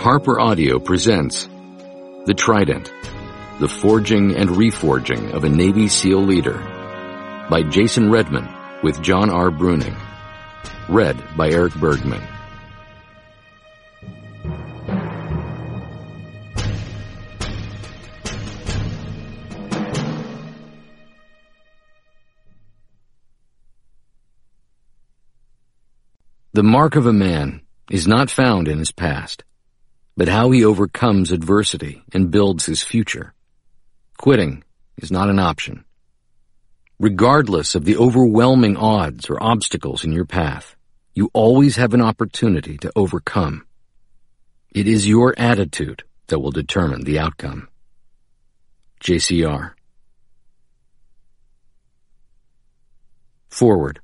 Harper Audio presents The Trident, the Forging and Reforging of a Navy SEAL Leader by Jason Redman with John R. Bruning. Read by Eric Bergman. The mark of a man is not found in his past, but how he overcomes adversity and builds his future. Quitting is not an option. Regardless of the overwhelming odds or obstacles in your path, you always have an opportunity to overcome. It is your attitude that will determine the outcome. JCR. Forward.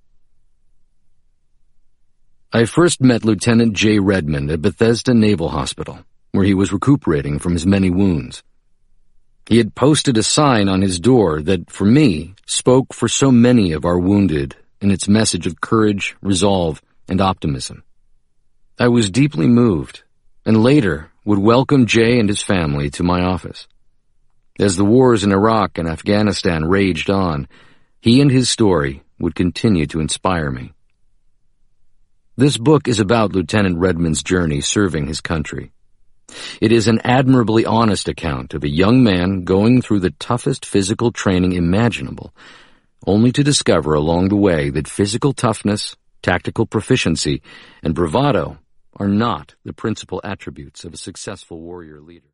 I first met Lieutenant J. Redmond at Bethesda Naval Hospital, where he was recuperating from his many wounds. He had posted a sign on his door that, for me, spoke for so many of our wounded in its message of courage, resolve, and optimism. I was deeply moved, and later would welcome Jay and his family to my office. As the wars in Iraq and Afghanistan raged on, he and his story would continue to inspire me. This book is about Lieutenant Redmond's journey serving his country. It is an admirably honest account of a young man going through the toughest physical training imaginable, only to discover along the way that physical toughness, tactical proficiency, and bravado are not the principal attributes of a successful warrior leader.